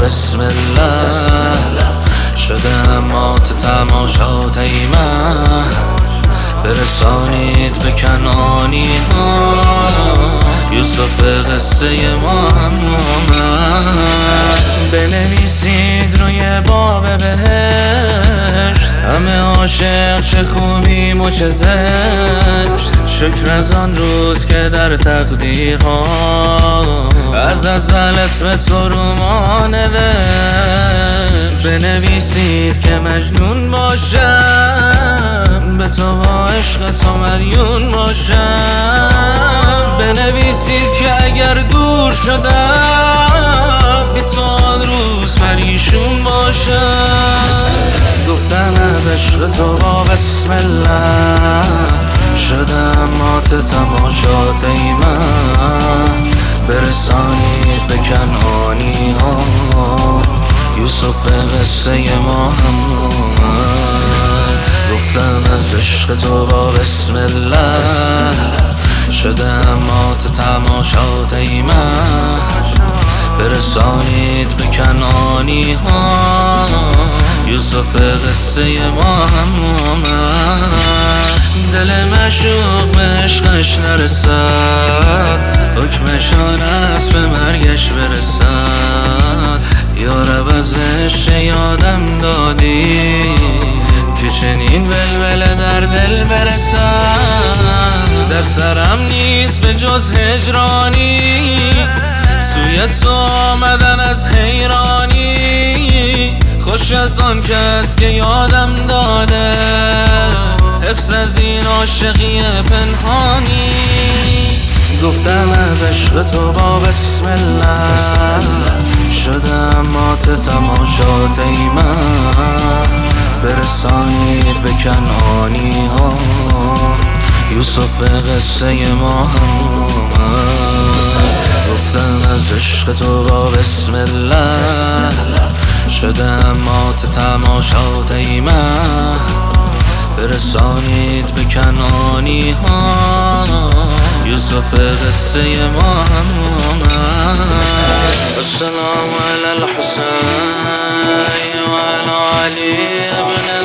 بسم الله شده مات تماشای من برسانید به کنعانی ها یوسف قصه ما هم بنویسید روی باب بهشت همه عاشق چه خوبیم و چه زشت شکر از آن روز که در تقدیرها از ازل اسم تو رو ما نوشت بنویسید که مجنون باشم به تو با عشق تو مدیون باشم بنویسید که اگر دور شدم بی تو آن روز پریشون باشم گفتن از عشق تو با بسم الله شدم مات تماشای من برسانید به کنعانی ها یوسف قصه ما هم گفتم از عشق تو با بسم الله شدم مات تماشای من برسانید به کنعانی ها یوسف قصه ما هم دل مشوق به عشقش نرسد حکمشان است به مرگش برسد یا رب از عشق یادم دادی که چنین ولوله در دل برسد در سرم نیست به جز هجرانی سوی تو آمدن از حیرانی خوش از آن کس که یادم داده حفظ از این عاشقی پنهانی گفتم از عشق تو با بسم الله شدم مات تماشای من برسانید به کنعانی ها یوسف قصه ما هم گفتم از عشق تو با بسم الله شدم مات تماشای من برسانید به کنعانی ها یوسف قصه ما هم السلام علی الحسین و علی علی ابن